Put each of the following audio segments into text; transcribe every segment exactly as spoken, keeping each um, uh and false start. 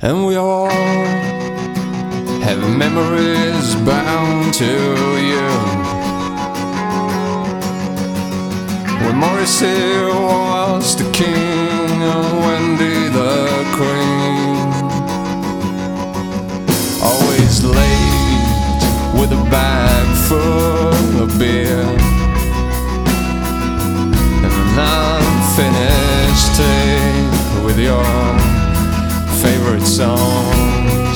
And we all have memories bound to you, when Morrissey was the king and Wendy the queen. Always late with a bag full of beer and an unfinished tape with your favorite songs.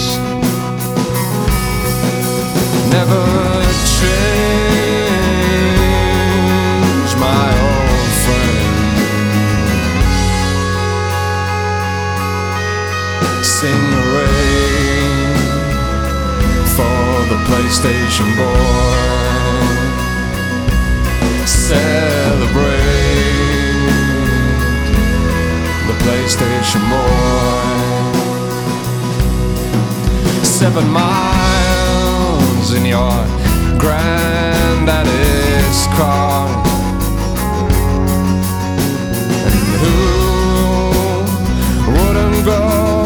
Never change, my old friend. Sing the rain for the PlayStation boy. Celebrate the PlayStation boy. Seven miles in your granddaddy's car, and who wouldn't go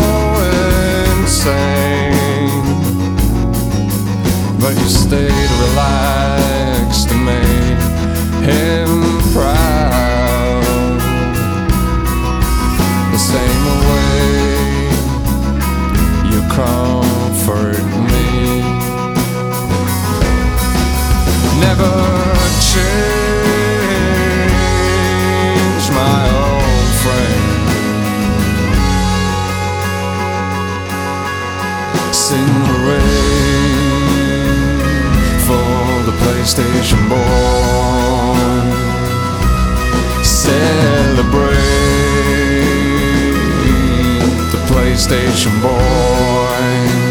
insane? But you stayed relaxed and made him proud, the same way you comfort me. Never change, my old friend. Sing the rain for the PlayStation boy. Celebrate the PlayStation boy.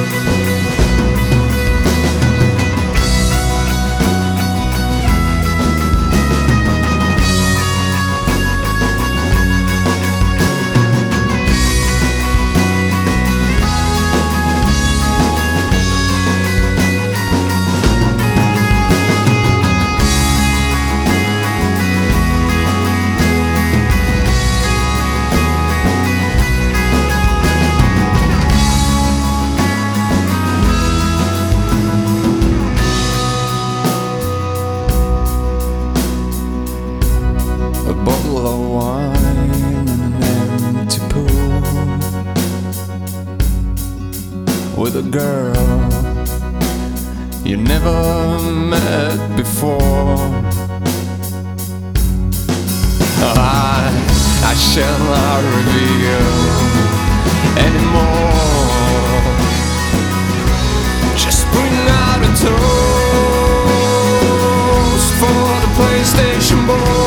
A bottle of wine and an empty pool, with a girl you never met before. I, I shall not reveal anymore. Just bring out a toast for the PlayStation boy.